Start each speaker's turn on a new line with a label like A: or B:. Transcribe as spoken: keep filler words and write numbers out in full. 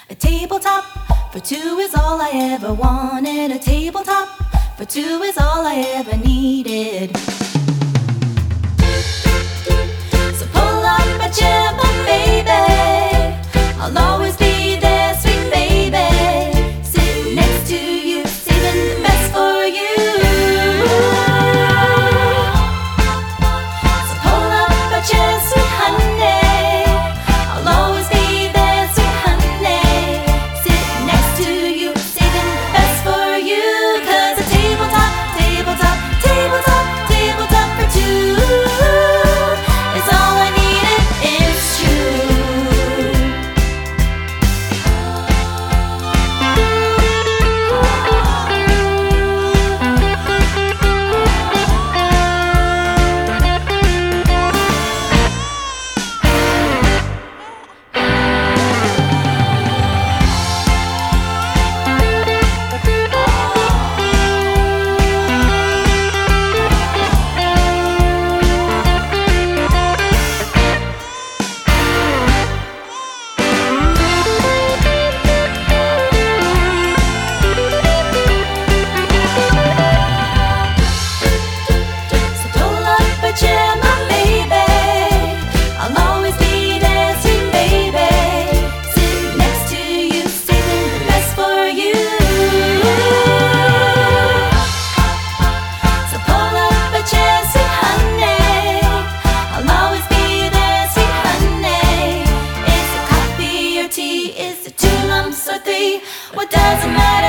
A: A tabletop for two is all I ever wanted. A tabletop for two is all I ever needed. So pull up a chair, my baby. I'll always be there, sweet baby. Sitting next to you, saving the best for you. So pull up a chair, sweet honey. I'll always be there, sweet honey. Sitting next to you, saving the best for you. 'Cause a tabletop, tabletop, tabletop, tabletop for two is all I needed, it's true. So pull up a chair, my baby. I'll always be there, sweet baby. Sitting next to you, saving the best for you. So pull up a chair, sweet honey. I'll always be there, sweet honey. Is it coffee or tea? Is it two lumps or three? What does it matter?